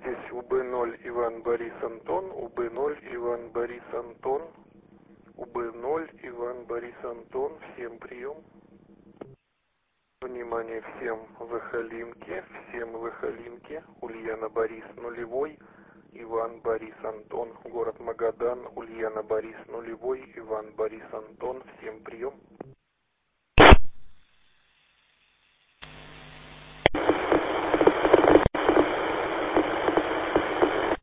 здесь УБ0 Иван Борис Антон, УБ0 Иван Борис Антон, УБ0 Иван Борис Антон, всем прием. Внимание всем Выхолинки, Ульяна Борис нулевой, Иван Борис Антон, город Магадан, Ульяна Борис нулевой, Иван Борис Антон, всем прием.